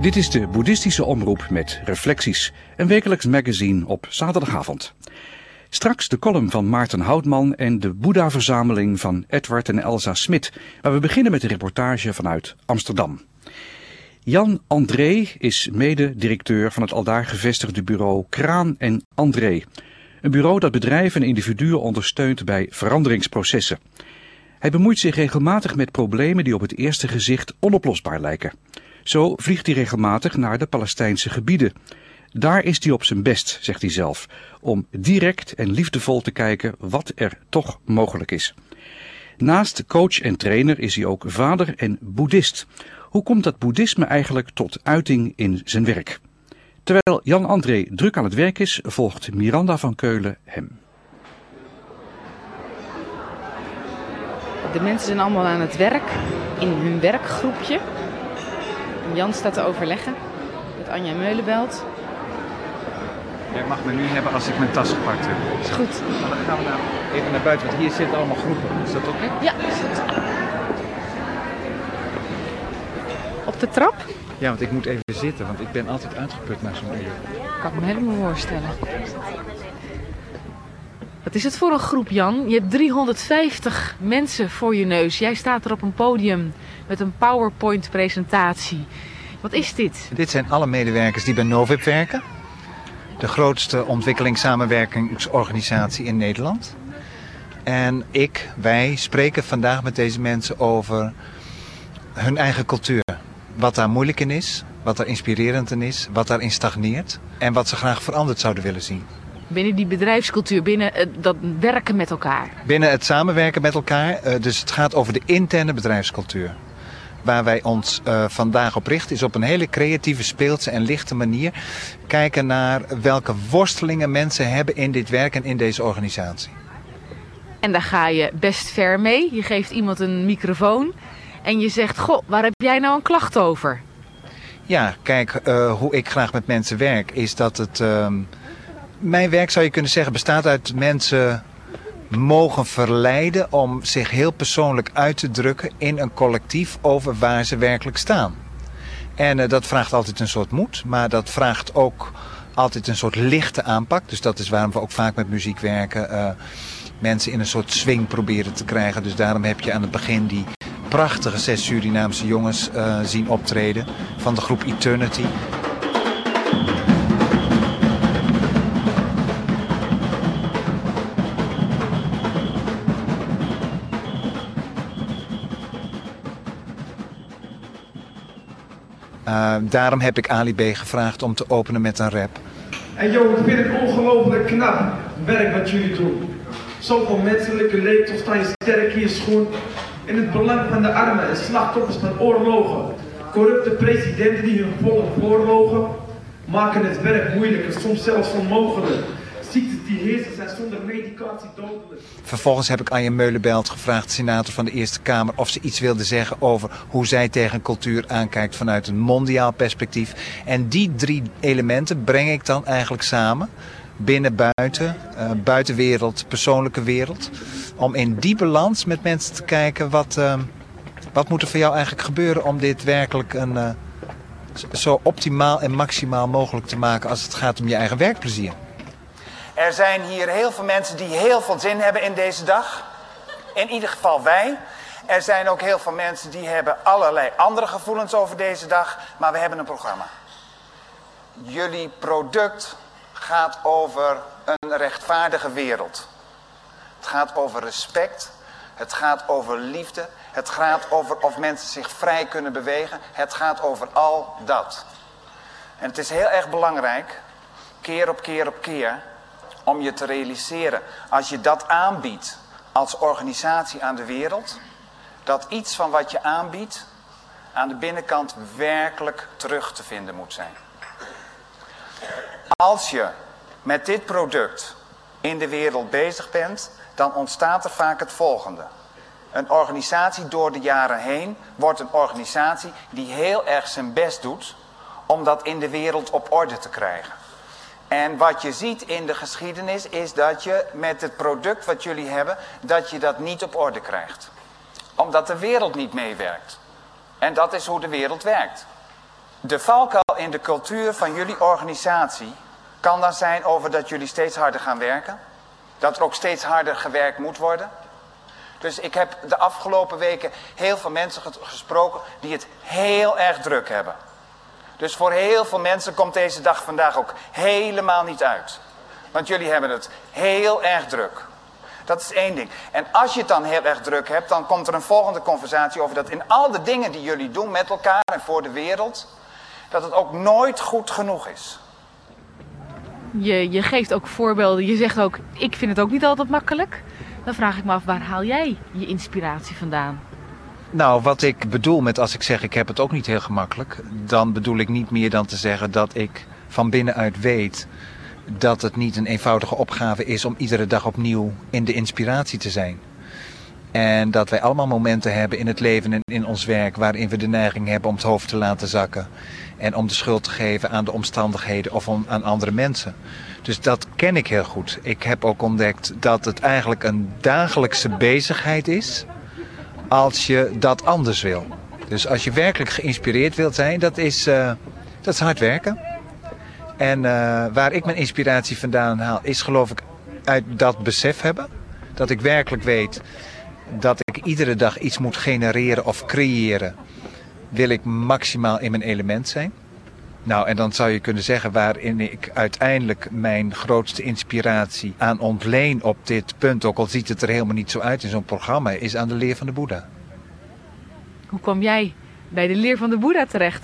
Dit is de Boeddhistische Omroep met Reflecties, een wekelijks magazine op zaterdagavond. Straks de column van Maarten Houtman en de Boeddha-verzameling van Edward en Elsa Smit, maar we beginnen met een reportage vanuit Amsterdam. Jan André is mede-directeur van het aldaar gevestigde bureau Kraan en André. Een bureau dat bedrijven en individuen ondersteunt bij veranderingsprocessen. Hij bemoeit zich regelmatig met problemen die op het eerste gezicht onoplosbaar lijken. Zo vliegt hij regelmatig naar de Palestijnse gebieden. Daar is hij op zijn best, zegt hij zelf, om direct en liefdevol te kijken wat er toch mogelijk is. Naast coach en trainer is hij ook vader en boeddhist. Hoe komt dat boeddhisme eigenlijk tot uiting in zijn werk? Terwijl Jan André druk aan het werk is, volgt Miranda van Keulen hem. De mensen zijn allemaal aan het werk, in hun werkgroepje. Jan staat te overleggen met Anja Meulenbelt. Jij mag me nu hebben als ik mijn tas gepakt heb. Is goed. Maar dan gaan we even naar buiten, want hier zitten allemaal groepen. Is dat oké? Ja, is goed. Op de trap? Ja, want ik moet even zitten, want ik ben altijd uitgeput naar zo'n uur. Kan ik me helemaal voorstellen. Wat is het voor een groep, Jan? Je hebt 350 mensen voor je neus. Jij staat er op een podium met een PowerPoint-presentatie. Wat is dit? Dit zijn alle medewerkers die bij Novib werken. De grootste ontwikkelingssamenwerkingsorganisatie in Nederland. En wij spreken vandaag met deze mensen over hun eigen cultuur. Wat daar moeilijk in is, wat daar inspirerend in is, wat daarin stagneert en wat ze graag veranderd zouden willen zien. Binnen die bedrijfscultuur, binnen dat werken met elkaar. Binnen het samenwerken met elkaar, dus het gaat over de interne bedrijfscultuur. Waar wij ons vandaag op richten is op een hele creatieve, speelse en lichte manier kijken naar welke worstelingen mensen hebben in dit werk en in deze organisatie. En daar ga je best ver mee. Je geeft iemand een microfoon en je zegt, goh, waar heb jij nou een klacht over? Ja, kijk, hoe ik graag met mensen werk is dat het... Mijn werk, zou je kunnen zeggen, bestaat uit mensen mogen verleiden om zich heel persoonlijk uit te drukken in een collectief over waar ze werkelijk staan. En dat vraagt altijd een soort moed, maar dat vraagt ook altijd een soort lichte aanpak. Dus dat is waarom we ook vaak met muziek werken. Mensen in een soort swing proberen te krijgen. Dus daarom heb je aan het begin die prachtige 6 Surinaamse jongens zien optreden van de groep Eternity. Daarom heb ik Ali B gevraagd om te openen met een rap. En joh, ik vind het ongelooflijk knap werk wat jullie doen. Zoveel menselijke leed staan je sterk in je schoen. In het belang van de armen en slachtoffers van oorlogen. Corrupte presidenten die hun volk voorlogen. Maken het werk moeilijk en soms zelfs onmogelijk. Ziektes die heersen zijn zonder medicatie dodelijk. Vervolgens heb ik Anja Meulenbelt gevraagd, senator van de Eerste Kamer, of ze iets wilde zeggen over hoe zij tegen cultuur aankijkt vanuit een mondiaal perspectief. En die 3 elementen breng ik dan eigenlijk samen, binnen, buiten, buitenwereld, persoonlijke wereld. Om in die balans met mensen te kijken, wat moet er voor jou eigenlijk gebeuren om dit werkelijk zo optimaal en maximaal mogelijk te maken als het gaat om je eigen werkplezier. Er zijn hier heel veel mensen die heel veel zin hebben in deze dag. In ieder geval wij. Er zijn ook heel veel mensen die hebben allerlei andere gevoelens over deze dag. Maar we hebben een programma. Jullie product gaat over een rechtvaardige wereld. Het gaat over respect. Het gaat over liefde. Het gaat over of mensen zich vrij kunnen bewegen. Het gaat over al dat. En het is heel erg belangrijk, keer op keer op keer, om je te realiseren, als je dat aanbiedt als organisatie aan de wereld, dat iets van wat je aanbiedt aan de binnenkant werkelijk terug te vinden moet zijn. Als je met dit product in de wereld bezig bent, dan ontstaat er vaak het volgende. Een organisatie door de jaren heen wordt een organisatie die heel erg zijn best doet om dat in de wereld op orde te krijgen. En wat je ziet in de geschiedenis is dat je met het product wat jullie hebben, dat je dat niet op orde krijgt. Omdat de wereld niet meewerkt. En dat is hoe de wereld werkt. De valkuil in de cultuur van jullie organisatie kan dan zijn over dat jullie steeds harder gaan werken. Dat er ook steeds harder gewerkt moet worden. Dus ik heb de afgelopen weken heel veel mensen gesproken die het heel erg druk hebben. Dus voor heel veel mensen komt deze dag vandaag ook helemaal niet uit. Want jullie hebben het heel erg druk. Dat is één ding. En als je het dan heel erg druk hebt, dan komt er een volgende conversatie over dat in al de dingen die jullie doen met elkaar en voor de wereld, dat het ook nooit goed genoeg is. Je geeft ook voorbeelden. Je zegt ook, ik vind het ook niet altijd makkelijk. Dan vraag ik me af, waar haal jij je inspiratie vandaan? Nou, wat ik bedoel met als ik zeg ik heb het ook niet heel gemakkelijk, dan bedoel ik niet meer dan te zeggen dat ik van binnenuit weet dat het niet een eenvoudige opgave is om iedere dag opnieuw in de inspiratie te zijn. En dat wij allemaal momenten hebben in het leven en in ons werk waarin we de neiging hebben om het hoofd te laten zakken. En om de schuld te geven aan de omstandigheden of aan andere mensen. Dus dat ken ik heel goed. Ik heb ook ontdekt dat het eigenlijk een dagelijkse bezigheid is als je dat anders wil. Dus als je werkelijk geïnspireerd wilt zijn, dat is hard werken. En waar ik mijn inspiratie vandaan haal is geloof ik uit dat besef hebben. Dat ik werkelijk weet dat ik iedere dag iets moet genereren of creëren. Wil ik maximaal in mijn element zijn. Nou, en dan zou je kunnen zeggen waarin ik uiteindelijk mijn grootste inspiratie aan ontleen op dit punt, ook al ziet het er helemaal niet zo uit in zo'n programma, is aan de leer van de Boeddha. Hoe kwam jij bij de leer van de Boeddha terecht?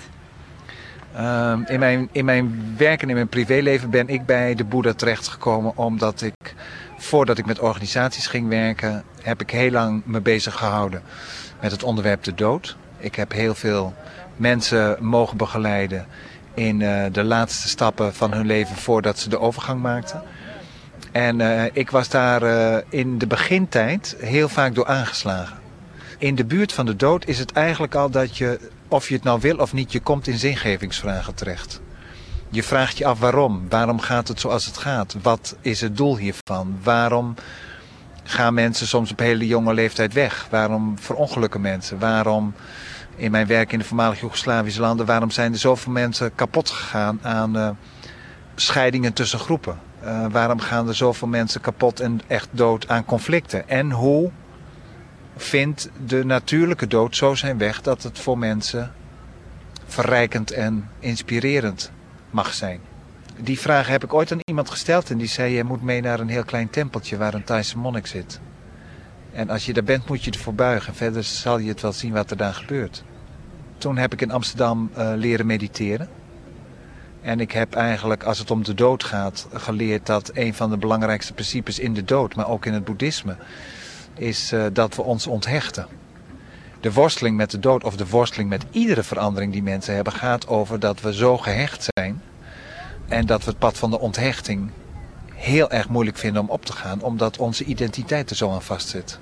In mijn werk en in mijn privéleven ben ik bij de Boeddha terechtgekomen omdat ik, voordat ik met organisaties ging werken, heb ik heel lang me bezig gehouden met het onderwerp de dood. Ik heb heel veel mensen mogen begeleiden in de laatste stappen van hun leven voordat ze de overgang maakten. En ik was daar in de begintijd heel vaak door aangeslagen. In de buurt van de dood is het eigenlijk al dat je, of je het nou wil of niet, je komt in zingevingsvragen terecht. Je vraagt je af waarom. Waarom gaat het zoals het gaat? Wat is het doel hiervan? Waarom gaan mensen soms op hele jonge leeftijd weg? Waarom verongelukken mensen? Waarom, in mijn werk in de voormalige Joegoslavische landen, waarom zijn er zoveel mensen kapot gegaan aan scheidingen tussen groepen? Waarom gaan er zoveel mensen kapot en echt dood aan conflicten? En hoe vindt de natuurlijke dood zo zijn weg dat het voor mensen verrijkend en inspirerend mag zijn? Die vraag heb ik ooit aan iemand gesteld en die zei: je moet mee naar een heel klein tempeltje waar een Thaise monnik zit. En als je daar bent moet je ervoor buigen. Verder zal je het wel zien wat er daar gebeurt. Toen heb ik in Amsterdam leren mediteren. En ik heb eigenlijk, als het om de dood gaat, geleerd dat een van de belangrijkste principes in de dood, maar ook in het boeddhisme, is dat we ons onthechten. De worsteling met de dood of de worsteling met iedere verandering die mensen hebben gaat over dat we zo gehecht zijn en dat we het pad van de onthechting heel erg moeilijk vinden om op te gaan, omdat onze identiteit er zo aan vastzit.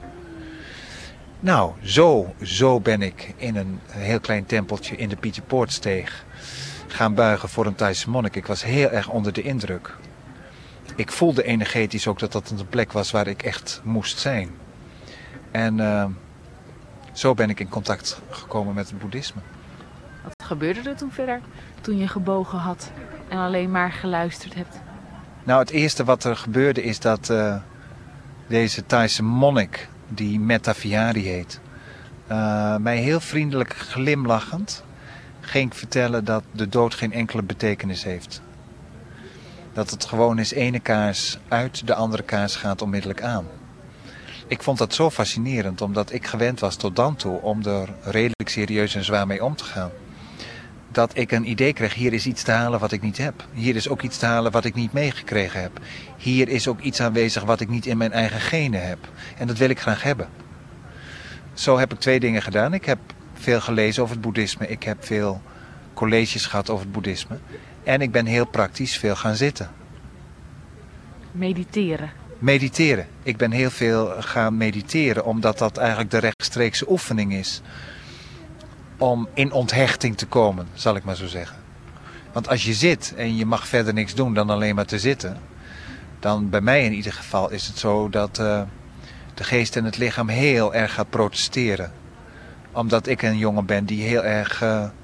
Nou, zo ben ik in een heel klein tempeltje in de Pieterpoortsteeg gaan buigen voor een Thaise monnik. Ik was heel erg onder de indruk. Ik voelde energetisch ook dat dat een plek was waar ik echt moest zijn. En zo ben ik in contact gekomen met het boeddhisme. Wat gebeurde er toen verder, toen je gebogen had en alleen maar geluisterd hebt? Nou, het eerste wat er gebeurde is dat deze Thaise monnik, die Metta Vihari heet, mij heel vriendelijk glimlachend ging vertellen dat de dood geen enkele betekenis heeft. Dat het gewoon is, ene kaars uit, de andere kaars gaat onmiddellijk aan. Ik vond dat zo fascinerend, omdat ik gewend was tot dan toe om er redelijk serieus en zwaar mee om te gaan. Dat ik een idee kreeg, hier is iets te halen wat ik niet heb. Hier is ook iets te halen wat ik niet meegekregen heb. Hier is ook iets aanwezig wat ik niet in mijn eigen genen heb. En dat wil ik graag hebben. Zo heb ik twee dingen gedaan. Ik heb veel gelezen over het boeddhisme. Ik heb veel colleges gehad over het boeddhisme. En ik ben heel praktisch veel gaan zitten. Mediteren. Mediteren. Ik ben heel veel gaan mediteren, omdat dat eigenlijk de rechtstreekse oefening is om in onthechting te komen, zal ik maar zo zeggen. Want als je zit en je mag verder niks doen dan alleen maar te zitten, dan bij mij in ieder geval is het zo dat de geest en het lichaam heel erg gaat protesteren. Omdat ik een jongen ben die heel erg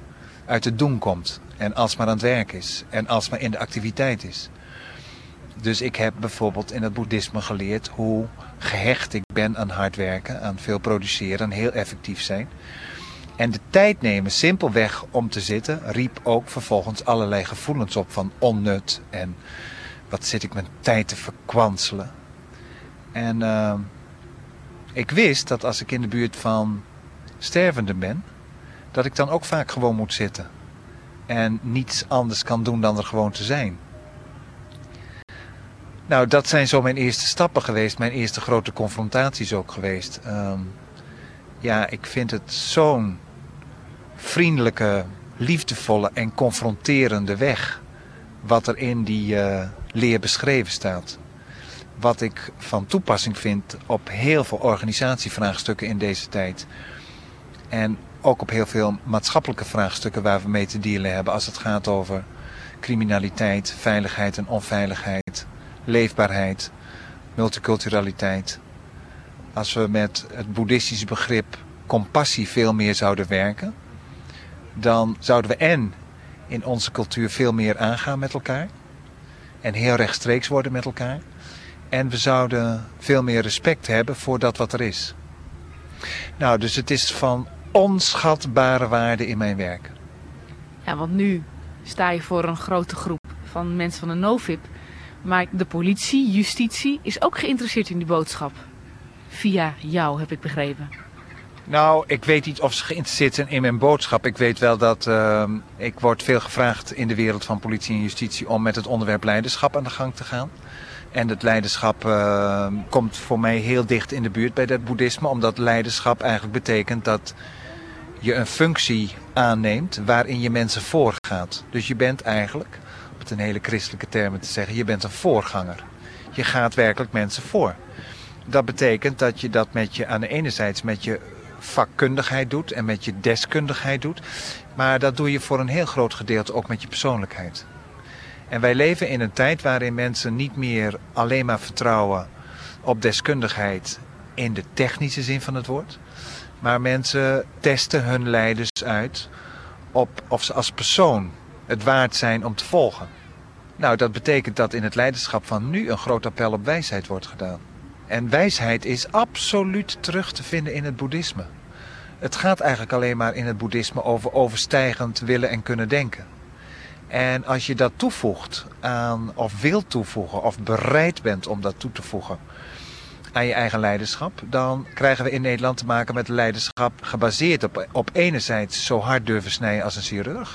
uit het doen komt. En alsmaar aan het werk is. En alsmaar in de activiteit is. Dus ik heb bijvoorbeeld in het boeddhisme geleerd hoe gehecht ik ben aan hard werken, aan veel produceren, aan heel effectief zijn. En de tijd nemen simpelweg om te zitten riep ook vervolgens allerlei gevoelens op van onnut en wat zit ik mijn tijd te verkwanselen. En ik wist dat als ik in de buurt van stervenden ben, dat ik dan ook vaak gewoon moet zitten. En niets anders kan doen dan er gewoon te zijn. Nou, dat zijn zo mijn eerste stappen geweest, mijn eerste grote confrontaties ook geweest. Ja, ik vind het zo'n vriendelijke, liefdevolle en confronterende weg wat er in die leer beschreven staat. Wat ik van toepassing vind op heel veel organisatievraagstukken in deze tijd. En ook op heel veel maatschappelijke vraagstukken waar we mee te dealen hebben als het gaat over criminaliteit, veiligheid en onveiligheid, leefbaarheid, multiculturaliteit. Als we met het boeddhistische begrip compassie veel meer zouden werken, dan zouden we en in onze cultuur veel meer aangaan met elkaar en heel rechtstreeks worden met elkaar. En we zouden veel meer respect hebben voor dat wat er is. Nou, dus het is van onschatbare waarde in mijn werk. Ja, want nu sta je voor een grote groep van mensen van de NoFip. Maar de politie, justitie is ook geïnteresseerd in die boodschap. Via jou, heb ik begrepen. Nou, ik weet niet of ze geïnteresseerd zijn in mijn boodschap. Ik weet wel dat ik word veel gevraagd in de wereld van politie en justitie om met het onderwerp leiderschap aan de gang te gaan. En het leiderschap komt voor mij heel dicht in de buurt bij dat boeddhisme. Omdat leiderschap eigenlijk betekent dat je een functie aanneemt waarin je mensen voorgaat. Dus je bent eigenlijk, om het in hele christelijke termen te zeggen, je bent een voorganger. Je gaat werkelijk mensen voor. Dat betekent dat je dat aan de ene zijde met je vakkundigheid doet en met je deskundigheid doet. Maar dat doe je voor een heel groot gedeelte ook met je persoonlijkheid. En wij leven in een tijd waarin mensen niet meer alleen maar vertrouwen op deskundigheid in de technische zin van het woord. Maar mensen testen hun leiders uit op of ze als persoon het waard zijn om te volgen. Nou, dat betekent dat in het leiderschap van nu een groot appel op wijsheid wordt gedaan. En wijsheid is absoluut terug te vinden in het boeddhisme. Het gaat eigenlijk alleen maar in het boeddhisme over overstijgend willen en kunnen denken. En als je dat toevoegt aan, of wil toevoegen, of bereid bent om dat toe te voegen aan je eigen leiderschap, dan krijgen we in Nederland te maken met leiderschap gebaseerd op enerzijds zo hard durven snijden als een chirurg.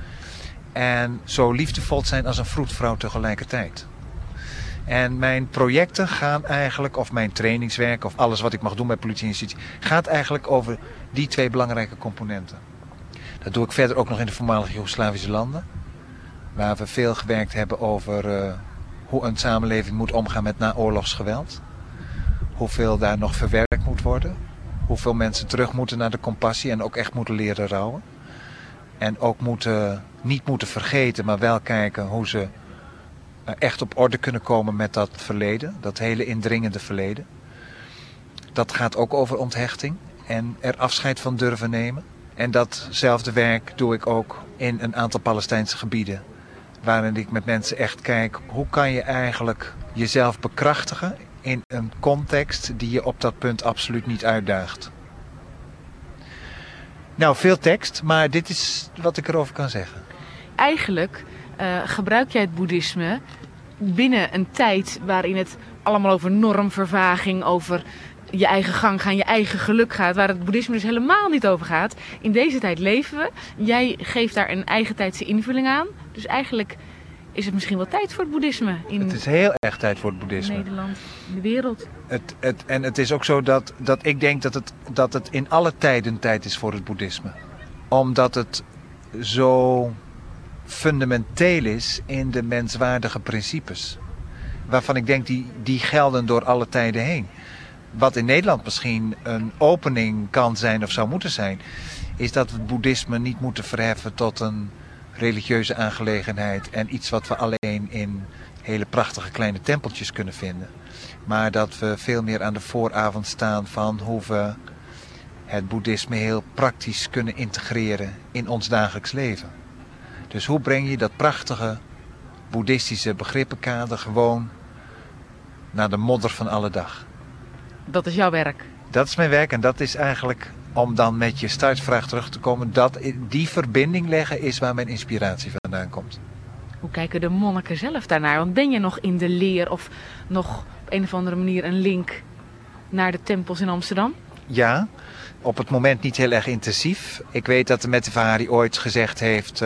En zo liefdevol zijn als een vroedvrouw tegelijkertijd. En mijn projecten gaan eigenlijk, of mijn trainingswerk, of alles wat ik mag doen bij politie en justitie, gaat eigenlijk over die twee belangrijke componenten. Dat doe ik verder ook nog in de voormalige Joegoslavische landen. Waar we veel gewerkt hebben over hoe een samenleving moet omgaan met naoorlogsgeweld. Hoeveel daar nog verwerkt moet worden. Hoeveel mensen terug moeten naar de compassie en ook echt moeten leren rouwen. En ook niet moeten vergeten, maar wel kijken hoe ze echt op orde kunnen komen met dat verleden. Dat hele indringende verleden. Dat gaat ook over onthechting en er afscheid van durven nemen. En datzelfde werk doe ik ook in een aantal Palestijnse gebieden. Waarin ik met mensen echt kijk, hoe kan je eigenlijk jezelf bekrachtigen in een context die je op dat punt absoluut niet uitdaagt. Nou, veel tekst, maar dit is wat ik erover kan zeggen. Eigenlijk gebruik jij het boeddhisme binnen een tijd waarin het allemaal over normvervaging, over je eigen gang gaan, je eigen geluk gaat, waar het boeddhisme dus helemaal niet over gaat. In deze tijd leven we. Jij geeft daar een eigen tijdse invulling aan. Dus eigenlijk is het misschien wel tijd voor het boeddhisme. Het is heel erg tijd voor het boeddhisme. In Nederland, in de wereld. En het is ook zo dat ik denk dat het in alle tijden tijd is voor het boeddhisme. Omdat het zo fundamenteel is in de menswaardige principes. Waarvan ik denk die gelden door alle tijden heen. Wat in Nederland misschien een opening kan zijn of zou moeten zijn, is dat we het boeddhisme niet moeten verheffen tot een religieuze aangelegenheid en iets wat we alleen in hele prachtige kleine tempeltjes kunnen vinden. Maar dat we veel meer aan de vooravond staan van hoe we het boeddhisme heel praktisch kunnen integreren in ons dagelijks leven. Dus hoe breng je dat prachtige boeddhistische begrippenkader gewoon naar de modder van alle dag? Dat is jouw werk. Dat is mijn werk en dat is eigenlijk, om dan met je startvraag terug te komen, die verbinding leggen is waar mijn inspiratie vandaan komt. Hoe kijken de monniken zelf daarnaar? Want ben je nog in de leer of nog op een of andere manier een link naar de tempels in Amsterdam? Ja, op het moment niet heel erg intensief. Ik weet dat de Mette ooit gezegd heeft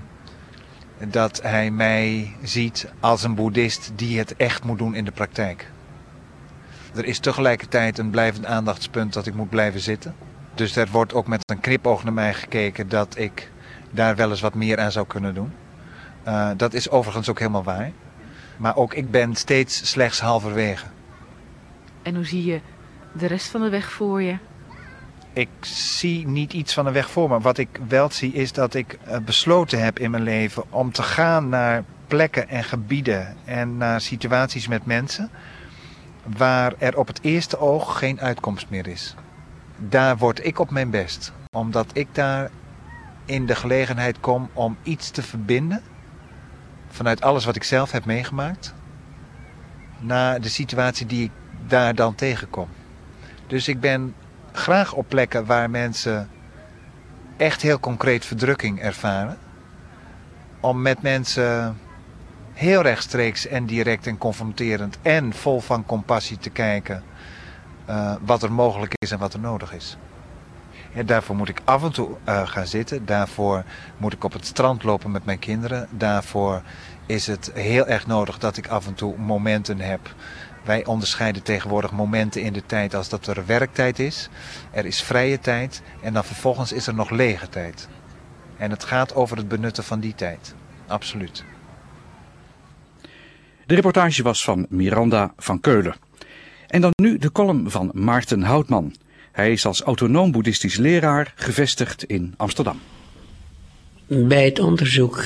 dat hij mij ziet als een boeddhist die het echt moet doen in de praktijk. Er is tegelijkertijd een blijvend aandachtspunt dat ik moet blijven zitten. Dus er wordt ook met een knipoog naar mij gekeken dat ik daar wel eens wat meer aan zou kunnen doen. Dat is overigens ook helemaal waar. Maar ook ik ben steeds slechts halverwege. En hoe zie je de rest van de weg voor je? Ik zie niet iets van een weg voor me. Wat ik wel zie is dat ik besloten heb in mijn leven om te gaan naar plekken en gebieden en naar situaties met mensen waar er op het eerste oog geen uitkomst meer is. Daar word ik op mijn best. Omdat ik daar in de gelegenheid kom om iets te verbinden vanuit alles wat ik zelf heb meegemaakt naar de situatie die ik daar dan tegenkom. Dus ik ben graag op plekken waar mensen echt heel concreet verdrukking ervaren. Om met mensen heel rechtstreeks en direct en confronterend en vol van compassie te kijken wat er mogelijk is en wat er nodig is. Ja, daarvoor moet ik af en toe gaan zitten. Daarvoor moet ik op het strand lopen met mijn kinderen. Daarvoor is het heel erg nodig dat ik af en toe momenten heb. Wij onderscheiden tegenwoordig momenten in de tijd als dat er werktijd is. Er is vrije tijd en dan vervolgens is er nog lege tijd. En het gaat over het benutten van die tijd. Absoluut. De reportage was van Miranda van Keulen. En dan nu de column van Maarten Houtman. Hij is als autonoom boeddhistisch leraar gevestigd in Amsterdam. Bij het onderzoek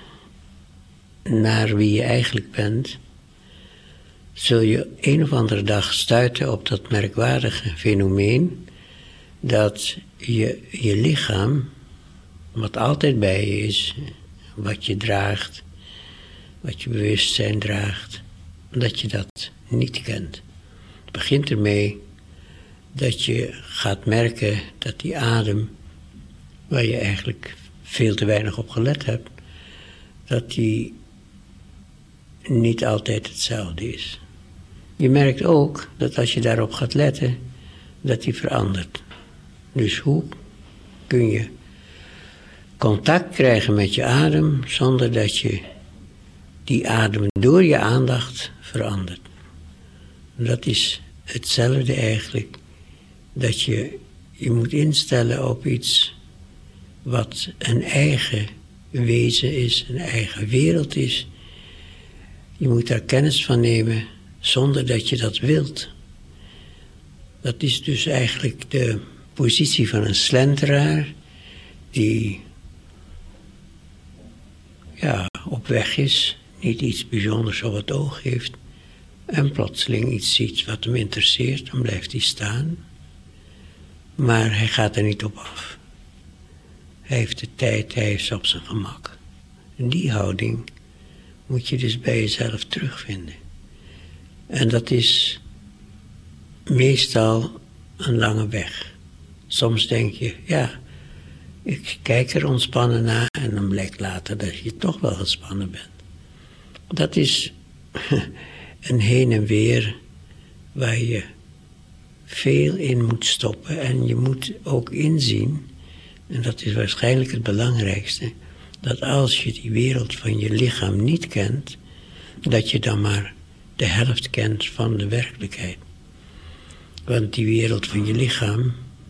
naar wie je eigenlijk bent, zul je een of andere dag stuiten op dat merkwaardige fenomeen dat je lichaam, wat altijd bij je is, wat je draagt, wat je bewustzijn draagt, dat je dat niet kent. Het begint ermee dat je gaat merken dat die adem, waar je eigenlijk veel te weinig op gelet hebt, dat die niet altijd hetzelfde is. Je merkt ook dat als je daarop gaat letten, dat die verandert. Dus hoe kun je contact krijgen met je adem zonder dat je die adem door je aandacht verandert? Dat is hetzelfde eigenlijk, dat je moet instellen op iets wat een eigen wezen is, een eigen wereld is. Je moet daar kennis van nemen zonder dat je dat wilt. Dat is dus eigenlijk de positie van een slenteraar die op weg is, niet iets bijzonders op het oog heeft en plotseling iets ziet wat hem interesseert, dan blijft hij staan. Maar hij gaat er niet op af. Hij heeft de tijd, hij is op zijn gemak. En die houding moet je dus bij jezelf terugvinden. En dat is meestal een lange weg. Soms denk je, ik kijk er ontspannen naar en dan blijkt later dat je toch wel gespannen bent. Dat is een heen en weer waar je veel in moet stoppen en je moet ook inzien, en dat is waarschijnlijk het belangrijkste, dat als je die wereld van je lichaam niet kent, dat je dan maar de helft kent van de werkelijkheid. Want die wereld van je lichaam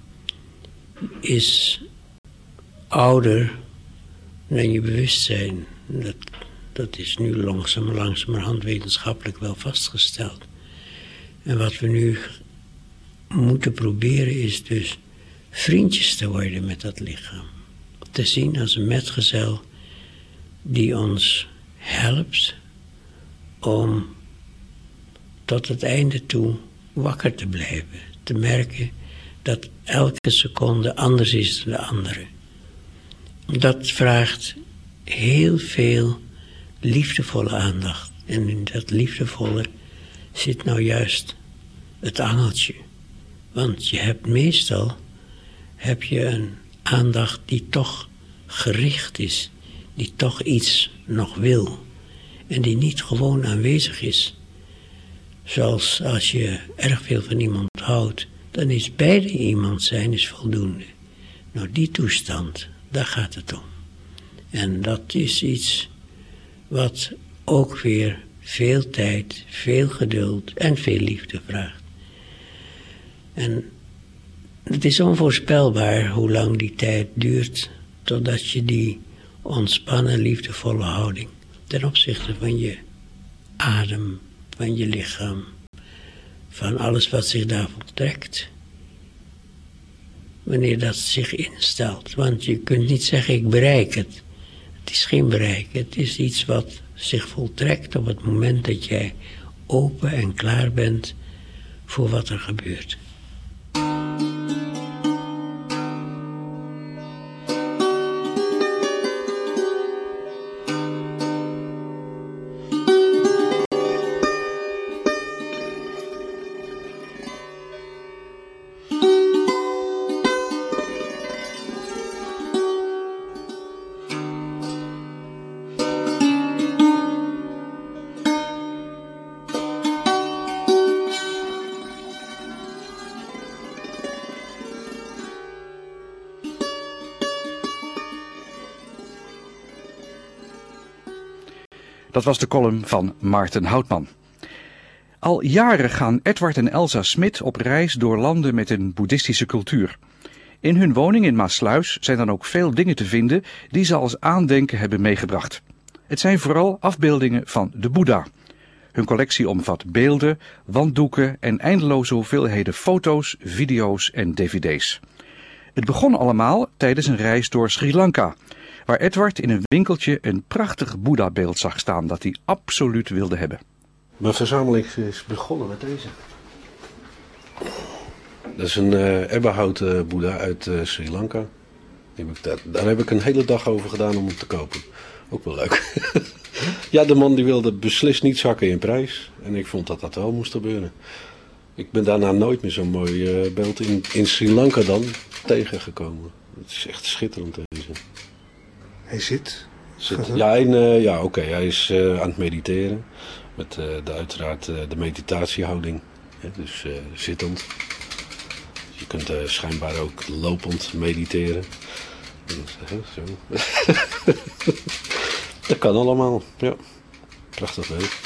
is ouder dan je bewustzijn. Dat is nu langzamerhand wetenschappelijk wel vastgesteld. En wat we nu moeten proberen is dus vriendjes te worden met dat lichaam. Te zien als een metgezel die ons helpt om tot het einde toe wakker te blijven. Te merken dat elke seconde anders is dan de andere. Dat vraagt heel veel liefdevolle aandacht. En in dat liefdevolle zit nou juist het angeltje. Want je hebt meestal een aandacht die toch gericht is. Die toch iets nog wil. En die niet gewoon aanwezig is. Zoals als je erg veel van iemand houdt, dan is beide iemand zijn is voldoende. Nou, die toestand, daar gaat het om. En dat is iets wat ook weer veel tijd, veel geduld en veel liefde vraagt. En het is onvoorspelbaar hoe lang die tijd duurt, totdat je die ontspannen, liefdevolle houding ten opzichte van je adem, van je lichaam, van alles wat zich daar voltrekt, wanneer dat zich instelt. Want je kunt niet zeggen, ik bereik het. Het is geen bereik, het is iets wat zich voltrekt op het moment dat jij open en klaar bent voor wat er gebeurt. Dat was de column van Maarten Houtman. Al jaren gaan Edward en Elsa Smit op reis door landen met een boeddhistische cultuur. In hun woning in Maassluis zijn dan ook veel dingen te vinden die ze als aandenken hebben meegebracht. Het zijn vooral afbeeldingen van de Boeddha. Hun collectie omvat beelden, wanddoeken en eindeloze hoeveelheden foto's, video's en dvd's. Het begon allemaal tijdens een reis door Sri Lanka, waar Edward in een winkeltje een prachtig Boeddha-beeld zag staan dat hij absoluut wilde hebben. Mijn verzameling is begonnen met deze. Dat is een ebbenhouten Boeddha uit Sri Lanka. Daar heb ik een hele dag over gedaan om hem te kopen. Ook wel leuk. Ja, de man die wilde beslist niet zakken in prijs. En ik vond dat dat wel moest gebeuren. Ik ben daarna nooit meer zo'n mooi beeld in Sri Lanka dan tegengekomen. Het is echt schitterend deze. Hij zit? Ja, oké. Hij is aan het mediteren. Met uiteraard de meditatiehouding. Ja, dus zittend. Je kunt schijnbaar ook lopend mediteren. Zo. Dat kan allemaal. Ja. Prachtig leuk.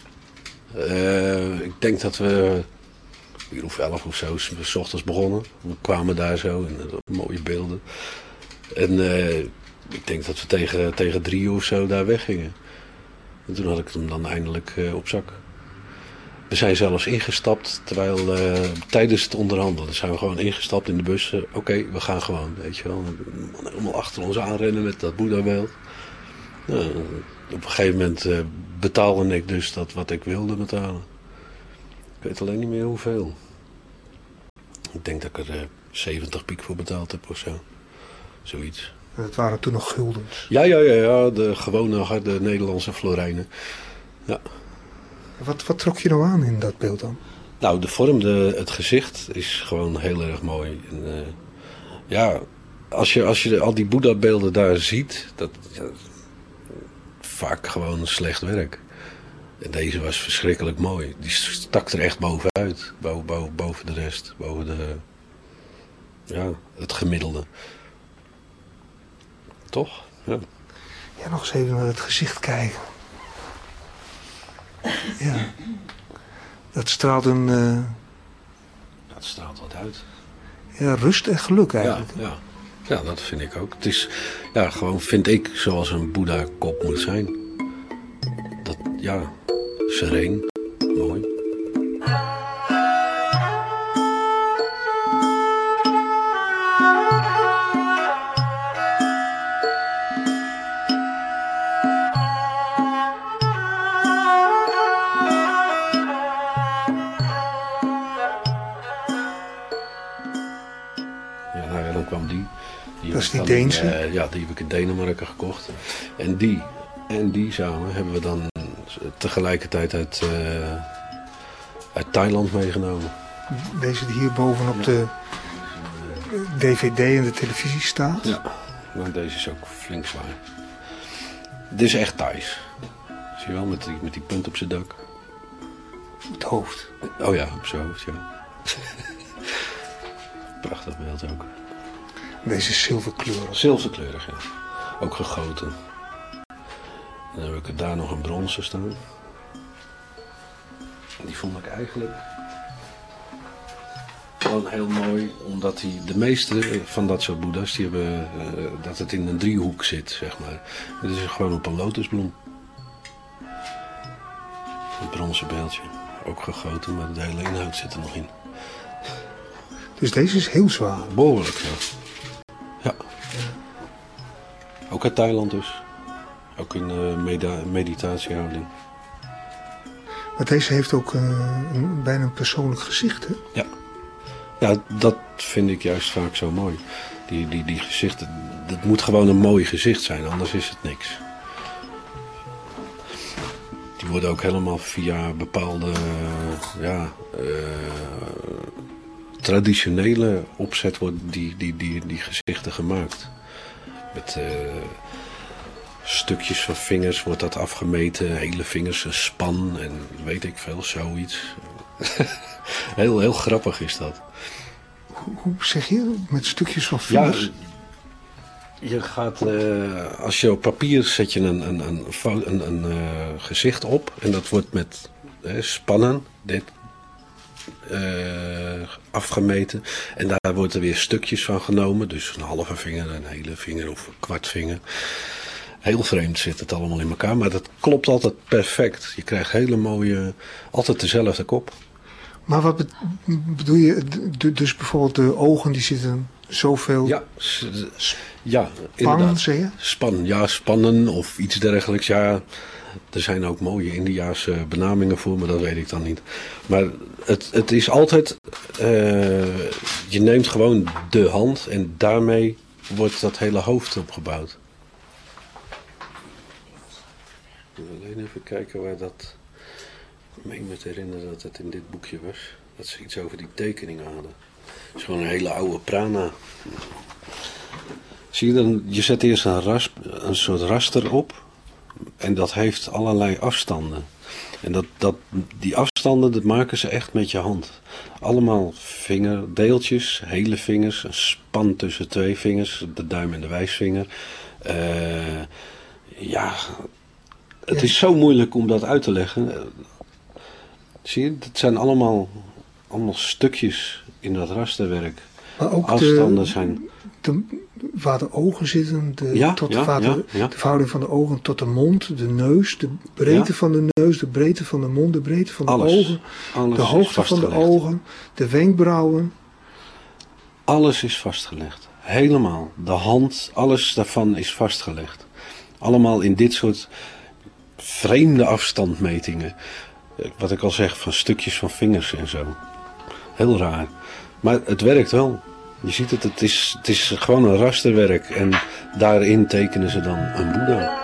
Ik denk dat we 11 of zo 's ochtends begonnen. We kwamen daar zo en mooie beelden. En ik denk dat we tegen 3 uur of zo daar weggingen. En toen had ik hem dan eindelijk op zak. We zijn zelfs ingestapt tijdens het onderhandelen. Zijn we gewoon ingestapt in de bus. Oké, we gaan gewoon, weet je wel. Helemaal achter ons aanrennen met dat Boeddha-beeld. Op een gegeven moment betaalde ik dus dat wat ik wilde betalen. Ik weet alleen niet meer hoeveel. Ik denk dat ik er 70 piek voor betaald heb of zo. Zoiets. Het waren toen nog guldens. Ja. De gewone harde Nederlandse florijnen. Ja. Wat trok je nou aan in dat beeld dan? Nou, de vorm, het gezicht is gewoon heel erg mooi. En, ja, als je al die Boeddha-beelden daar ziet, dat vaak gewoon slecht werk. En deze was verschrikkelijk mooi. Die stak er echt bovenuit. Boven de rest. Boven het gemiddelde. Toch? Ja. Ja, nog eens even naar het gezicht kijken. Ja. Dat straalt Dat straalt wat uit. Ja, rust en geluk eigenlijk. Ja, dat vind ik ook. Het is gewoon, vind ik, zoals een Boeddha-kop moet zijn. Dat, sereen, mooi. kwam die. Dat is die Deense? Ja, die heb ik in Denemarken gekocht. En die samen hebben we dan tegelijkertijd uit Thailand meegenomen. Deze die hier bovenop de DVD en de televisie staat? Ja, maar deze is ook flink zwaar. Dit is echt Thais. Zie je wel, met die punt op zijn dak. Het hoofd. Oh ja, op zijn hoofd, ja. Prachtig beeld ook. Deze is zilverkleurig. Zilverkleurig, ja. Ook gegoten. En dan heb ik er daar nog een bronzen staan. Die vond ik eigenlijk gewoon heel mooi, omdat de meeste van dat soort boeddha's, die hebben dat het in een driehoek zit, zeg maar. Dit is gewoon op een lotusbloem. Een bronzen beeldje. Ook gegoten, maar de hele inhoud zit er nog in. Dus deze is heel zwaar. Behoorlijk, ja. Ja. Ook uit Thailand dus. Ook in meditatiehouding. Maar deze heeft ook bijna een persoonlijk gezicht, hè? Ja. Ja, dat vind ik juist vaak zo mooi. Die gezichten, het moet gewoon een mooi gezicht zijn, anders is het niks. Die worden ook helemaal via bepaalde traditionele opzet worden die gezichten gemaakt. Met stukjes van vingers wordt dat afgemeten, hele vingers, een span en weet ik veel, zoiets. Heel grappig is dat. Hoe zeg je? Met stukjes van vingers? Ja, je gaat, als je op papier zet je een gezicht op en dat wordt met spannen afgemeten. En daar worden weer stukjes van genomen, dus een halve vinger, een hele vinger of een kwart vinger. Heel vreemd zit het allemaal in elkaar, maar dat klopt altijd perfect. Je krijgt hele mooie, altijd dezelfde kop. Maar wat bedoel je, dus bijvoorbeeld de ogen die zitten zoveel... Ja, inderdaad. Zeg je? Spannen of iets dergelijks. Ja, er zijn ook mooie Indiaanse benamingen voor, maar dat weet ik dan niet. Maar het is altijd, je neemt gewoon de hand en daarmee wordt dat hele hoofd opgebouwd. Ik wil alleen even kijken waar dat... Ik meen me te herinneren dat het in dit boekje was. Dat ze iets over die tekeningen hadden. Het is gewoon een hele oude prana. Zie je dan, je zet eerst een soort raster op. En dat heeft allerlei afstanden. En die afstanden, dat maken ze echt met je hand. Allemaal vingerdeeltjes, hele vingers, een span tussen twee vingers, de duim en de wijsvinger. Het is zo moeilijk om dat uit te leggen. Zie je, het zijn allemaal stukjes in dat rasterwerk. Maar ook afstanden zijn... waar de ogen zitten, de verhouding van de ogen tot de mond, de neus, de breedte van de neus, de breedte van de mond, de breedte van de ogen, de hoogte van de ogen, de wenkbrauwen. Alles is vastgelegd. Helemaal. De hand, alles daarvan is vastgelegd. Allemaal in dit soort vreemde afstandmetingen. Wat ik al zeg, van stukjes van vingers en zo. Heel raar. Maar het werkt wel. Je ziet het is gewoon een rasterwerk. En daarin tekenen ze dan een boeddha.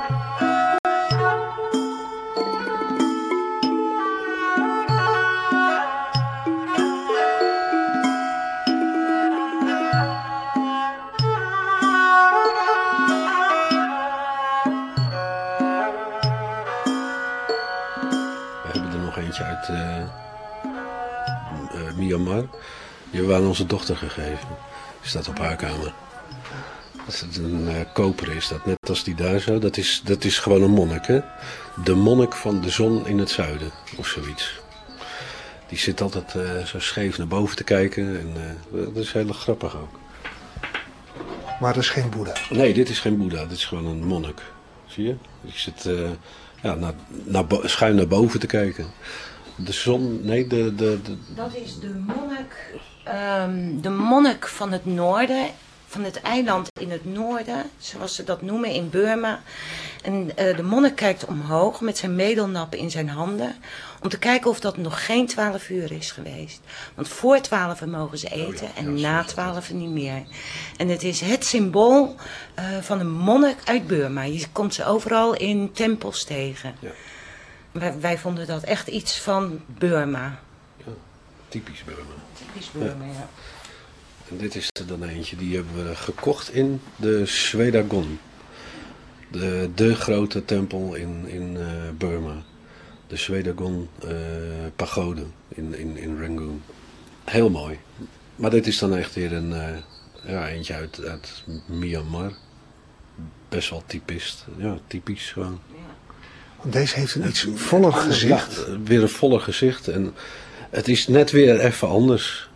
Uit Myanmar. Die hebben we aan onze dochter gegeven. Die staat op haar kamer. Als het een koper is, dat net als die daar zo. Dat is gewoon een monnik, hè? De monnik van de zon in het zuiden, of zoiets. Die zit altijd zo scheef naar boven te kijken. En dat is heel grappig ook. Maar dat is geen boeddha? Nee, dit is geen boeddha. Dit is gewoon een monnik. Zie je? Die zit schuin naar boven te kijken. De zon, nee, Dat is de monnik van het noorden van het eiland in het noorden, zoals ze dat noemen in Burma. En de monnik kijkt omhoog met zijn medelnap in zijn handen, om te kijken of dat nog geen 12 uur is geweest. Want voor 12 mogen ze eten en na 12 niet meer. En het is het symbool van een monnik uit Burma. Je komt ze overal in tempels tegen. Ja. Wij vonden dat echt iets van Burma. Ja, typisch Burma. Typisch Burma, ja. En dit is er dan eentje, die hebben we gekocht in de Shwedagon. De grote tempel in Burma. De Shwedagon pagode in Rangoon. Heel mooi. Maar dit is dan echt weer een eentje uit Myanmar. Best wel typisch gewoon. Want deze heeft een iets voller gezicht. Ja, weer een voller gezicht. En het is net weer even anders.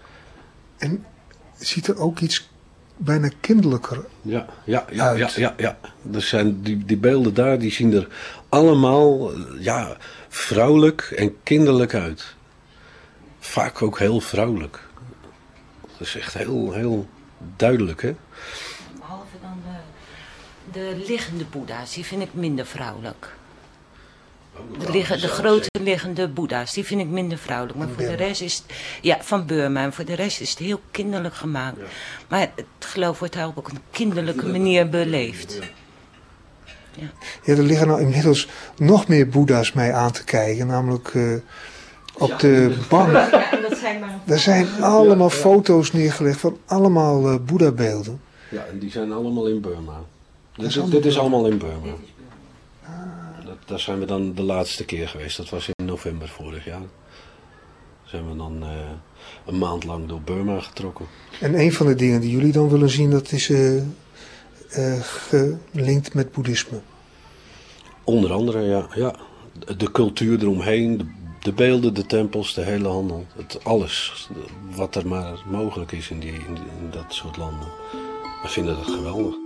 En ziet er ook iets bijna kinderlijker uit. Ja. Er zijn die beelden daar, die zien er allemaal vrouwelijk en kinderlijk uit. Vaak ook heel vrouwelijk. Dat is echt heel duidelijk, hè? Behalve dan de liggende boeddha's, die vind ik minder vrouwelijk. De grote liggende boeddha's, die vind ik minder vrouwelijk. Maar voor de rest is het, van Burma. En voor de rest is het heel kinderlijk gemaakt. Ja. Maar het geloof wordt daar op een kinderlijke manier beleefd. Ja, er liggen nou inmiddels nog meer boeddha's mij aan te kijken. Namelijk op de bank. Er zijn allemaal foto's neergelegd van allemaal boeddha-beelden. Ja, en die zijn allemaal in Burma. Dit is allemaal in Burma. Daar zijn we dan de laatste keer geweest. Dat was in november vorig jaar. Zijn we dan een maand lang door Burma getrokken. En een van de dingen die jullie dan willen zien, dat is gelinkt met boeddhisme. Onder andere, ja. De cultuur eromheen, de beelden, de tempels, de hele handel. Alles wat er maar mogelijk is in dat soort landen. We vinden dat geweldig.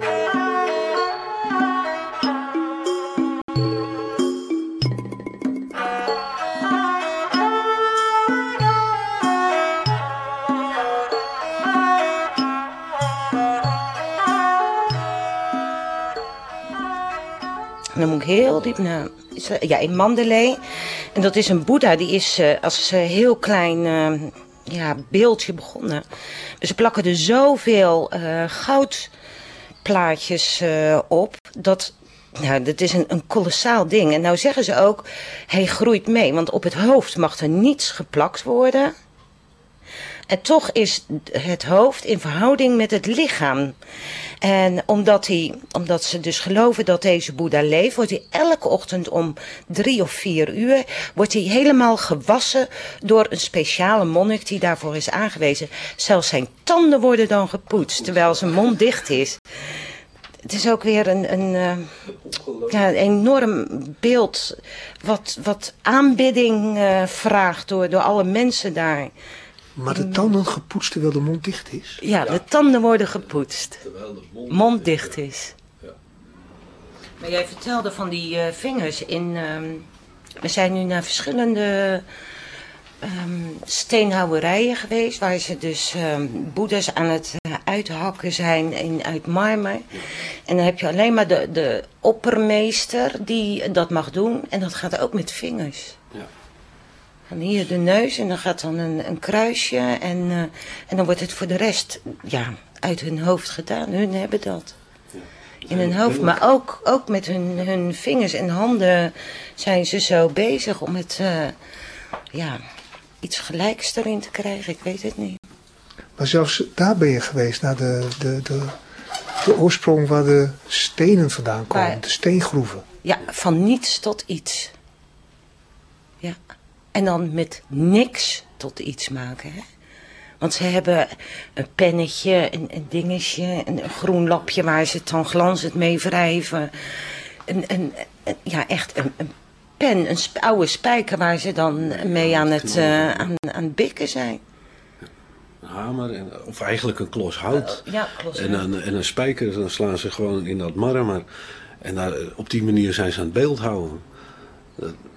En dan moet ik heel diep naar. Ja, in Mandalay. En dat is een boeddha, die is als een heel klein beeldje begonnen. Dus ze plakken er zoveel goudplaatjes op. Dat is een kolossaal ding. En nou zeggen ze ook, hij groeit mee. Want op het hoofd mag er niets geplakt worden. En toch is het hoofd in verhouding met het lichaam. En omdat ze dus geloven dat deze boeddha leeft, wordt hij elke ochtend om 3 of 4 uur wordt hij helemaal gewassen door een speciale monnik die daarvoor is aangewezen. Zelfs zijn tanden worden dan gepoetst, terwijl zijn mond dicht is. Het is ook weer een enorm beeld wat aanbidding vraagt door alle mensen daar. Maar de tanden gepoetst terwijl de mond dicht is? Ja, de tanden worden gepoetst. Terwijl de mond dicht is. Ja. Maar jij vertelde van die vingers we zijn nu naar verschillende steenhouwerijen geweest, waar ze dus boeddha's aan het uithakken zijn uit marmer. En dan heb je alleen maar de oppermeester die dat mag doen. En dat gaat ook met vingers. Ja. En hier de neus en dan gaat dan een kruisje en dan wordt het voor de rest uit hun hoofd gedaan. Hun hebben dat in hun hoofd, maar ook met hun vingers en handen zijn ze zo bezig om het iets gelijks erin te krijgen. Ik weet het niet. Maar zelfs daar ben je geweest, naar de oorsprong waar de stenen vandaan komen, de steengroeven. Ja, van niets tot iets. Ja. En dan met niks tot iets maken. Hè? Want ze hebben een pennetje, een dingetje, een groen lapje waar ze het dan glanzend mee wrijven. Echt een pen, een oude spijker waar ze dan mee aan het bikken zijn. Een hamer, of eigenlijk een klos hout. Klos hout. En een spijker, dan slaan ze gewoon in dat marmer. En op die manier zijn ze aan het beeld houden.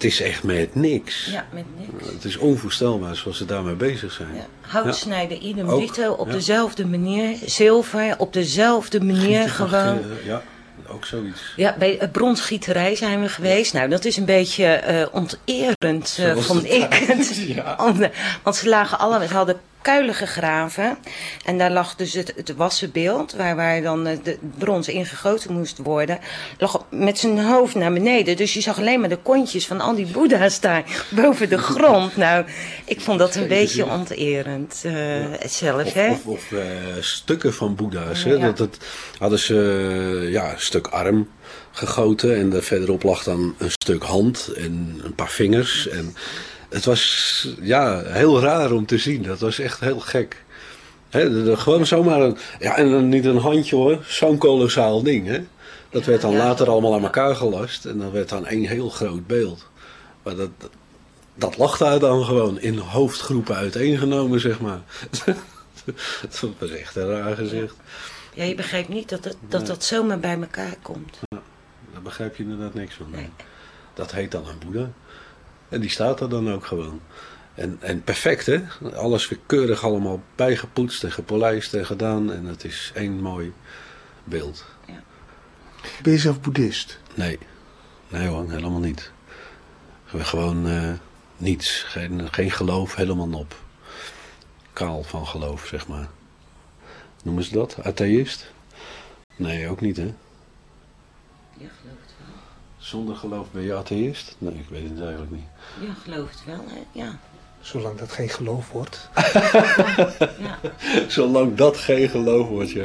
het is echt met niks. Ja, met niks. Het is onvoorstelbaar zoals ze daarmee bezig zijn. Ja. Hout snijden, idem dito, op dezelfde manier. Zilver, op dezelfde manier gewoon. Ja, ook zoiits. Ja, bij bronsgieterij zijn we geweest. Nou, dat is een beetje onterend, vond ik. Ja. Want ze lagen allemaal, ze hadden kuilen gegraven. En daar lag dus het wassenbeeld, waar dan de brons in gegoten moest worden, lag met zijn hoofd naar beneden. Dus je zag alleen maar de kontjes van al die boeddha's daar boven de grond. Nou, ik vond dat een beetje onterend zelf. Of stukken van boeddha's. Hè? Ja. Dat hadden ze een stuk arm gegoten en verderop lag dan een stuk hand en een paar vingers. En het was heel raar om te zien. Dat was echt heel gek. Gewoon zomaar en dan niet een handje hoor. Zo'n kolossaal ding. Hè? Dat werd dan later allemaal aan elkaar gelast. En dan werd dan één heel groot beeld. Maar dat lag daar dan gewoon in hoofdgroepen uiteengenomen, zeg maar. Dat was echt een raar gezicht. Ja, je begrijpt niet dat zomaar bij elkaar komt. Ja, daar begrijp je inderdaad niks van. Nee. Dat heet dan een boeddha. En die staat er dan ook gewoon. En perfect, hè? Alles weer keurig allemaal bijgepoetst en gepolijst en gedaan. En het is één mooi beeld. Ja. Ben je zelf boeddhist? Nee hoor, helemaal niet. Gewoon niets. Geen geloof, helemaal nop. Kaal van geloof, zeg maar. Noemen ze dat? Atheïst? Nee, ook niet, hè? Ja, geloof het wel. Zonder geloof ben je atheïst? Nee, ik weet het eigenlijk niet. Ja, geloof het wel, hè? Ja. Zolang dat geen geloof wordt. Ja. Zolang dat geen geloof wordt, ja.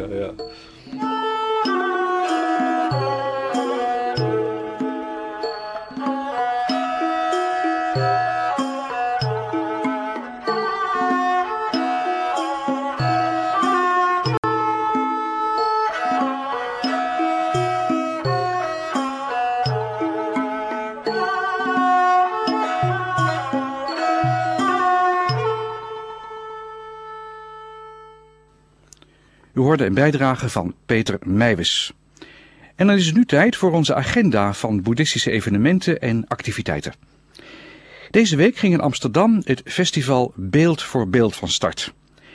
U hoorde een bijdrage van Peter Meijwes. En dan is het nu tijd voor onze agenda van boeddhistische evenementen en activiteiten. Deze week ging in Amsterdam het festival Beeld voor Beeld van start.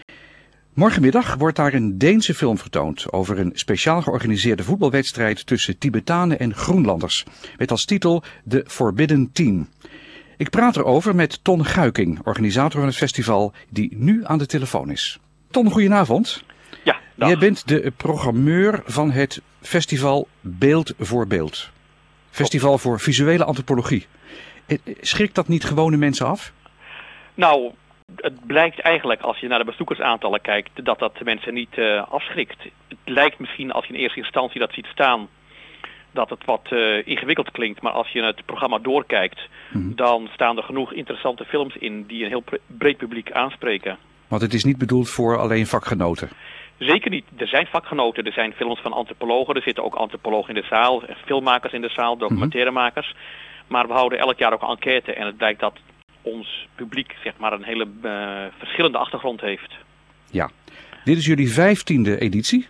Morgenmiddag wordt daar een Deense film vertoond over een speciaal georganiseerde voetbalwedstrijd tussen Tibetanen en Groenlanders, met als titel The Forbidden Team. Ik praat erover met Ton Guiking, organisator van het festival, die nu aan de telefoon is. Ton, goedenavond. Ja, dag. Jij bent de programmeur van het festival Beeld voor Beeld. Festival voor visuele antropologie. Schrikt dat niet gewone mensen af? Nou, het blijkt eigenlijk als je naar de bezoekersaantallen kijkt dat de mensen niet afschrikt. Het lijkt misschien als je in eerste instantie dat ziet staan dat het wat ingewikkeld klinkt. Maar als je het programma doorkijkt, dan staan er genoeg interessante films in die een heel breed publiek aanspreken. Want het is niet bedoeld voor alleen vakgenoten? Zeker niet. Er zijn vakgenoten, er zijn films van antropologen, er zitten ook antropologen in de zaal, filmmakers in de zaal, documentairemakers. Maar we houden elk jaar ook een enquête en het blijkt dat ons publiek zeg maar een hele verschillende achtergrond heeft. Ja, dit is jullie 15e editie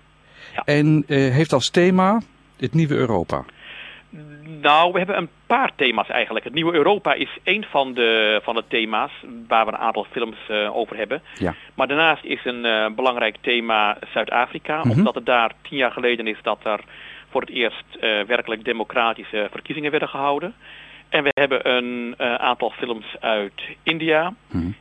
en heeft als thema het nieuwe Europa. Nou, we hebben een paar thema's eigenlijk. Het nieuwe Europa is één van de thema's waar we een aantal films over hebben. Ja. Maar daarnaast is een belangrijk thema Zuid-Afrika. Omdat het daar 10 jaar geleden is dat er voor het eerst werkelijk democratische verkiezingen werden gehouden. En we hebben een aantal films uit India.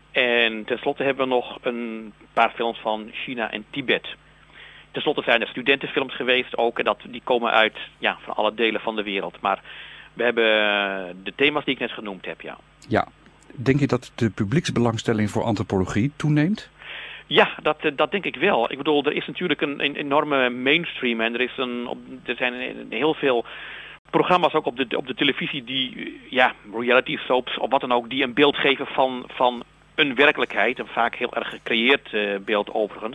En tenslotte hebben we nog een paar films van China en Tibet. Ten slotte zijn er studentenfilms geweest ook. En die komen uit van alle delen van de wereld. Maar we hebben de thema's die ik net genoemd heb, Ja. Denk je dat de publieksbelangstelling voor antropologie toeneemt? Ja, dat denk ik wel. Ik bedoel, er is natuurlijk een enorme mainstream. En er zijn heel veel programma's ook op de televisie die, reality soaps of wat dan ook, die een beeld geven van een werkelijkheid. Een vaak heel erg gecreëerd beeld overigens.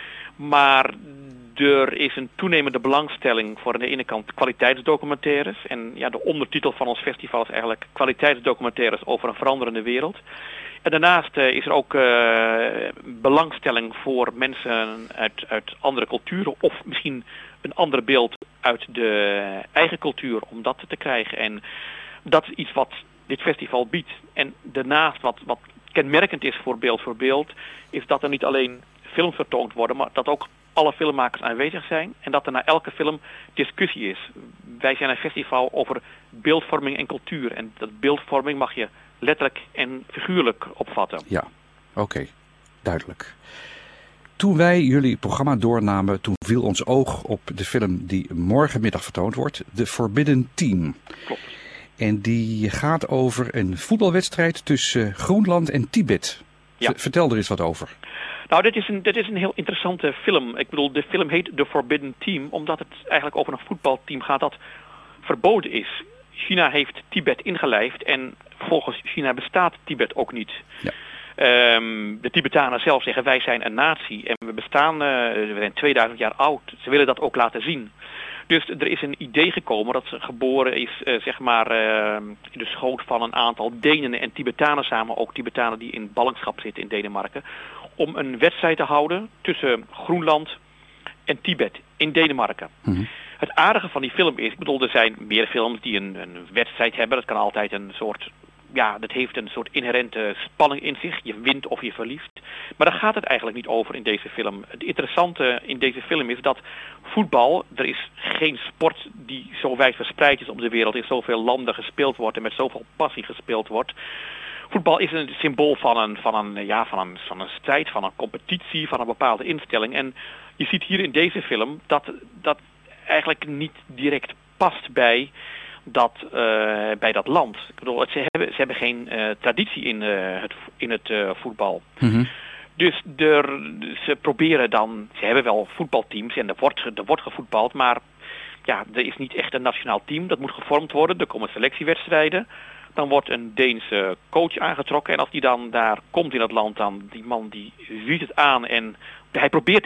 Maar er is een toenemende belangstelling voor aan de ene kant kwaliteitsdocumentaires. En de ondertitel van ons festival is eigenlijk kwaliteitsdocumentaires over een veranderende wereld. En daarnaast is er ook belangstelling voor mensen uit andere culturen of misschien een ander beeld uit de eigen cultuur om dat te krijgen. En dat is iets wat dit festival biedt. En daarnaast wat kenmerkend is voor Beeld, is dat er niet alleen films vertoond worden, maar dat ook alle filmmakers aanwezig zijn en dat er na elke film discussie is. Wij zijn een festival over beeldvorming en cultuur. En dat beeldvorming mag je letterlijk en figuurlijk opvatten. Ja, oké. Duidelijk. Toen wij jullie programma doornamen, toen viel ons oog op de film die morgenmiddag vertoond wordt, The Forbidden Team. Klopt. En die gaat over een voetbalwedstrijd tussen Groenland en Tibet. Ja. Vertel er eens wat over. Nou, dit is een heel interessante film. Ik bedoel, de film heet The Forbidden Team, omdat het eigenlijk over een voetbalteam gaat dat verboden is. China heeft Tibet ingelijfd en volgens China bestaat Tibet ook niet. Ja. De Tibetanen zelf zeggen wij zijn een natie en we bestaan, we zijn 2000 jaar oud. Ze willen dat ook laten zien. Dus er is een idee gekomen dat ze geboren is, zeg maar, in de schoot van een aantal Denen en Tibetanen samen, ook Tibetanen die in ballingschap zitten in Denemarken, om een wedstrijd te houden tussen Groenland en Tibet in Denemarken. Mm-hmm. Het aardige van die film is, ik bedoel, er zijn meer films die een wedstrijd hebben. Dat kan altijd een soort, ja, dat heeft een soort inherente spanning in zich. Je wint of je verliest. Maar daar gaat het eigenlijk niet over in deze film. Het interessante in deze film is dat voetbal, er is geen sport die zo wijd verspreid is op de wereld, in zoveel landen gespeeld wordt en met zoveel passie gespeeld wordt. Voetbal is een symbool van een strijd, van een competitie, van een bepaalde instelling. En je ziet hier in deze film dat eigenlijk niet direct past bij dat land. Ik bedoel, ze hebben geen traditie in het voetbal. Mm-hmm. Dus ze proberen dan, ze hebben wel voetbalteams en er wordt gevoetbald, maar ja, er is niet echt een nationaal team. Dat moet gevormd worden, er komen selectiewedstrijden. Dan wordt een Deense coach aangetrokken en als die dan daar komt in het land, dan die man die ziet het aan en hij probeert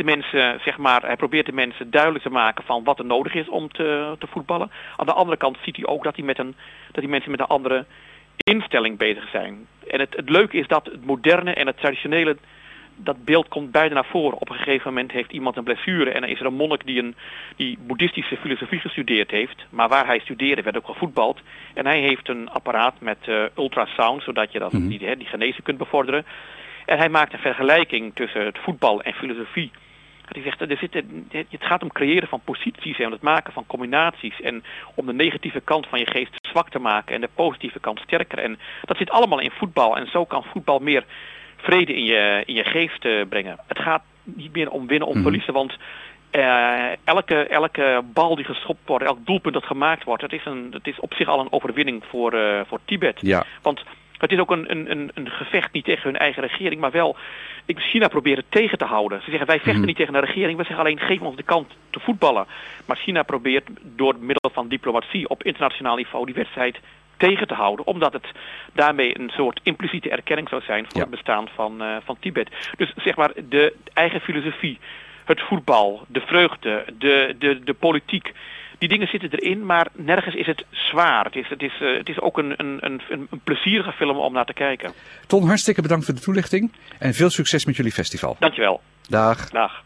de mensen duidelijk te maken van wat er nodig is om te voetballen. Aan de andere kant ziet hij ook dat die mensen met een andere instelling bezig zijn. En het leuke is dat het moderne en het traditionele, dat beeld komt beide naar voren. Op een gegeven moment heeft iemand een blessure en dan is er een monnik die boeddhistische filosofie gestudeerd heeft. Maar waar hij studeerde werd ook gevoetbald. En hij heeft een apparaat met ultrasound, zodat je die genezing kunt bevorderen. En hij maakt een vergelijking tussen het voetbal en filosofie. Hij zegt, het gaat om creëren van posities en om het maken van combinaties. En om de negatieve kant van je geest zwak te maken en de positieve kant sterker. En dat zit allemaal in voetbal. En zo kan voetbal meer vrede in je geest brengen. Het gaat niet meer om winnen, om verliezen, want elke bal die geschopt wordt, elk doelpunt dat gemaakt wordt, het is op zich al een overwinning voor Tibet. Ja. Want het is ook een gevecht niet tegen hun eigen regering, maar wel China probeert het tegen te houden. Ze zeggen wij vechten niet tegen de regering, we zeggen alleen geef ons de kans te voetballen. Maar China probeert door middel van diplomatie op internationaal niveau die wedstrijd tegen te houden, omdat het daarmee een soort impliciete erkenning zou zijn voor het bestaan van Tibet. Dus zeg maar de eigen filosofie, het voetbal, de vreugde, de politiek, die dingen zitten erin, maar nergens is het zwaar. Het is ook een plezierige film om naar te kijken. Ton, hartstikke bedankt voor de toelichting en veel succes met jullie festival. Dankjewel. Dag. Dag.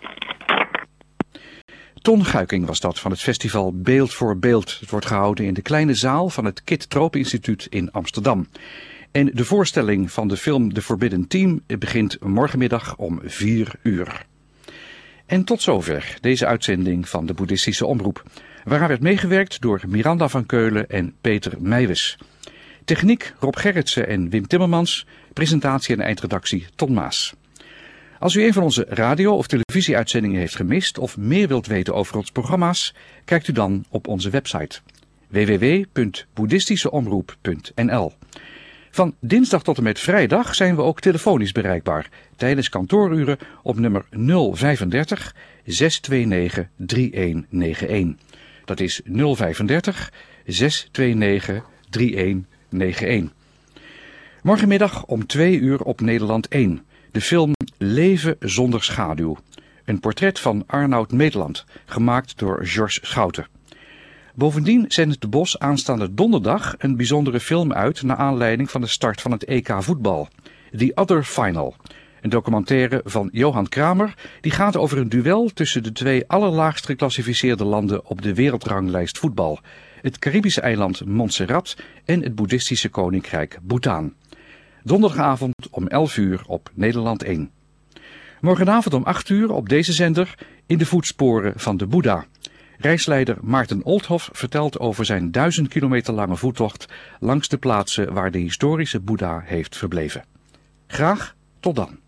Ton Guiking was dat van het festival Beeld voor Beeld. Het wordt gehouden in de kleine zaal van het Kit Tropeninstituut in Amsterdam. En de voorstelling van de film The Forbidden Team begint morgenmiddag om 4 uur. En tot zover deze uitzending van de Boeddhistische Omroep, waaraan werd meegewerkt door Miranda van Keulen en Peter Meijwes. Techniek Rob Gerritsen en Wim Timmermans, presentatie en eindredactie Ton Maas. Als u een van onze radio- of televisieuitzendingen heeft gemist of meer wilt weten over ons programma's, kijkt u dan op onze website www.boeddhistischeomroep.nl. Van dinsdag tot en met vrijdag zijn we ook telefonisch bereikbaar tijdens kantooruren op nummer 035 629 3191. Dat is 035 629 3191. Morgenmiddag om 2 uur op Nederland 1. De film Leven zonder schaduw. Een portret van Arnoud Meetland, gemaakt door George Schouten. Bovendien zendt de Bos aanstaande donderdag een bijzondere film uit naar aanleiding van de start van het EK voetbal. The Other Final. Een documentaire van Johan Kramer die gaat over een duel tussen de 2 allerlaagst geclassificeerde landen op de wereldranglijst voetbal. Het Caribische eiland Montserrat en het boeddhistische koninkrijk Bhutan. Donderdagavond om 11 uur op Nederland 1. Morgenavond om 8 uur op deze zender In de voetsporen van de Boeddha. Reisleider Maarten Olthoff vertelt over zijn 1000 kilometer lange voettocht langs de plaatsen waar de historische Boeddha heeft verbleven. Graag tot dan.